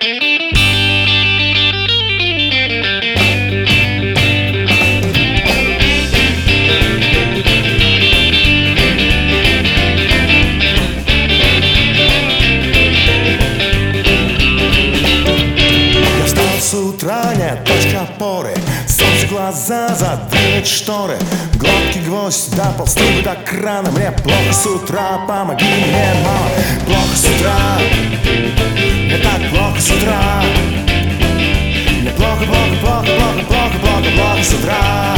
С утра нет точка опоры, солнце глаза задвинуть шторы, гладкий гвоздь до полструны до крана. Мне плохо с утра, помоги мне, мама. Плохо с утра, мне так плохо с утра. Мне плохо, плохо, плохо, плохо, плохо, плохо, плохо с утра.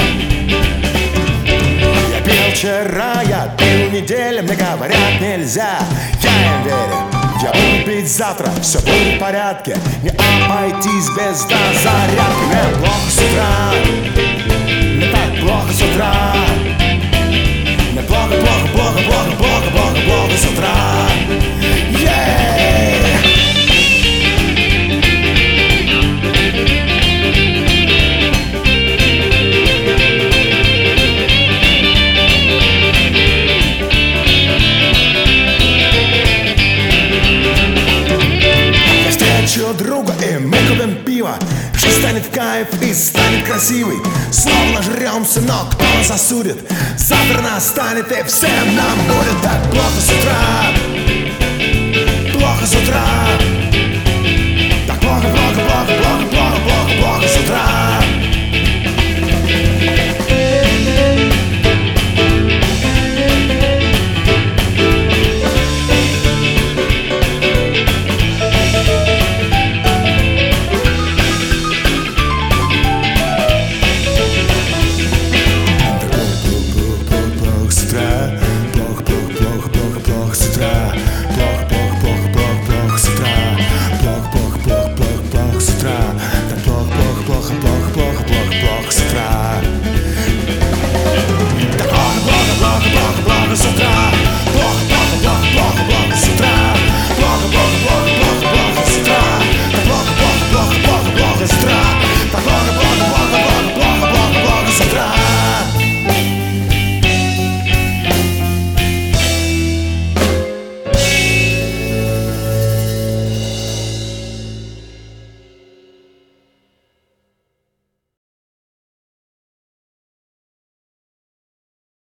Я пил вчера, я пил неделю, мне говорят нельзя, я им верю. Я буду пить завтра, все будет в порядке, не обойтись без дозарядки. Мне плохо с утра, мне так плохо с утра. Мне плохо, плохо, плохо, плохо, плохо, плохо, плохо с утра. Друга, и мы купим пиво. Жизнь станет в кайф и станет красивой. Снова нажремся, но кто нас осудит? Завтра настанет и всем нам будет так плохо с утра. Плохо с утра.